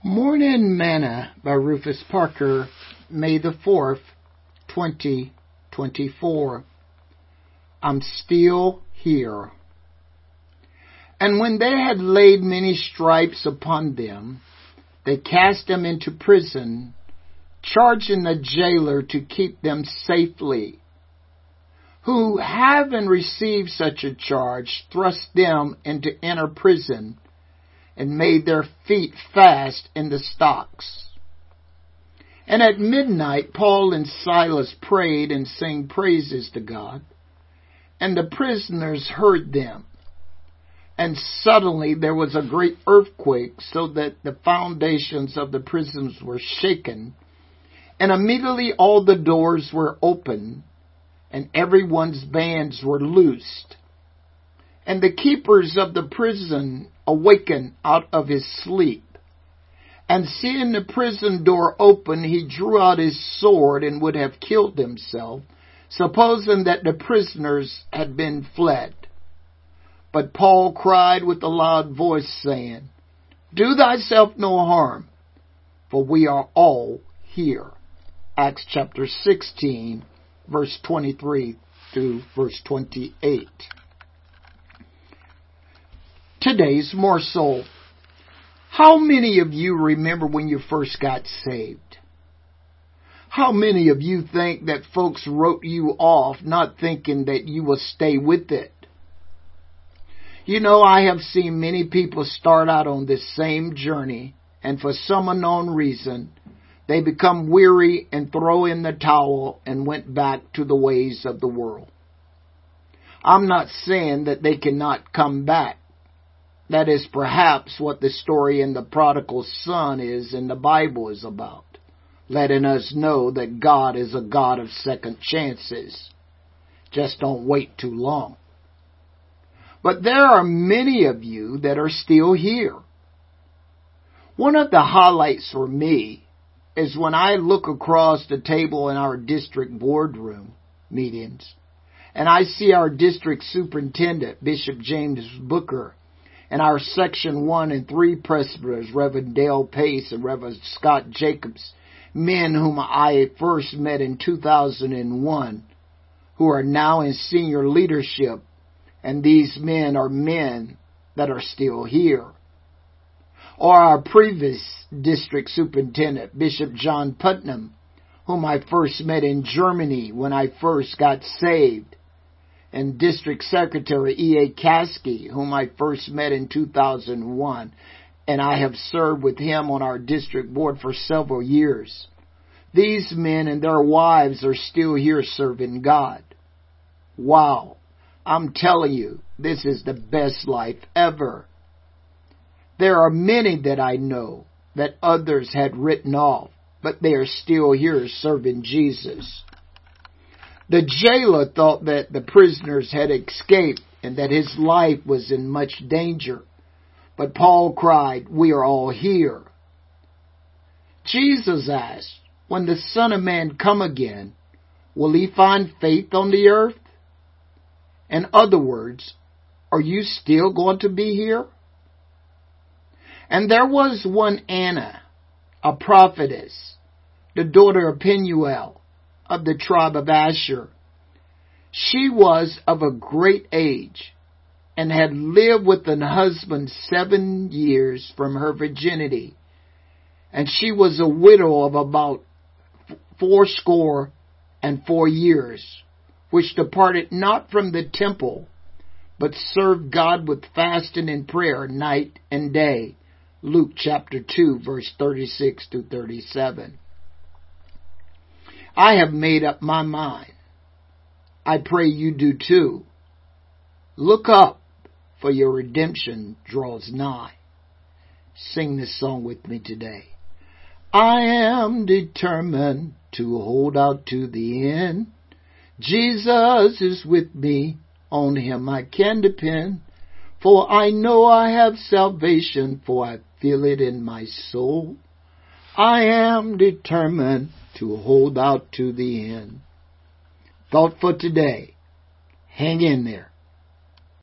Morning Manna by Rufus Parker, May the 4th, 2024. I'm still here. And when they had laid many stripes upon them, they cast them into prison, charging the jailer to keep them safely, who, having received such a charge, thrust them into inner prison, and made their feet fast in the stocks. And at midnight Paul and Silas prayed and sang praises to God, and the prisoners heard them. And suddenly there was a great earthquake, so that the foundations of the prisons were shaken, and immediately all the doors were opened, and everyone's bands were loosed. And the keepers of the prison awakened out of his sleep. And seeing the prison door open, he drew out his sword and would have killed himself, supposing that the prisoners had been fled. But Paul cried with a loud voice, saying, "Do thyself no harm, for we are all here." Acts chapter 16, verse 23 through verse 28. Today's morsel. How many of you remember when you first got saved? How many of you think that folks wrote you off, not thinking that you will stay with it? You know, I have seen many people start out on this same journey, and for some unknown reason, they become weary and throw in the towel and went back to the ways of the world. I'm not saying that they cannot come back. That is perhaps what the story in the prodigal son is in the Bible is about, letting us know that God is a God of second chances. Just don't wait too long. But there are many of you that are still here. One of the highlights for me is when I look across the table in our district boardroom meetings, and I see our district superintendent, Bishop James Booker, and our Section 1 and 3 presbyters, Reverend Dale Pace and Reverend Scott Jacobs, men whom I first met in 2001, who are now in senior leadership, and these men are men that are still here. Or our previous district superintendent, Bishop John Putnam, whom I first met in Germany when I first got saved, and District Secretary E.A. Caskey, whom I first met in 2001, and I have served with him on our district board for several years. These men and their wives are still here serving God. Wow, I'm telling you, this is the best life ever. There are many that I know that others had written off, but they are still here serving Jesus. The jailer thought that the prisoners had escaped and that his life was in much danger. But Paul cried, "We are all here." Jesus asked, "When the Son of Man come again, will he find faith on the earth?" In other words, are you still going to be here? And there was one Anna, a prophetess, the daughter of Penuel, of the tribe of Asher. She was of a great age and had lived with an husband 7 years from her virginity. And she was a widow of about 84 years, which departed not from the temple, but served God with fasting and prayer night and day. Luke chapter 2, verse 36 to 37. I have made up my mind. I pray you do too. Look up, for your redemption draws nigh. Sing this song with me today. I am determined to hold out to the end. Jesus is with me, on him I can depend. For I know I have salvation, for I feel it in my soul. I am determined to hold out to the end. Thought for today. Hang in there.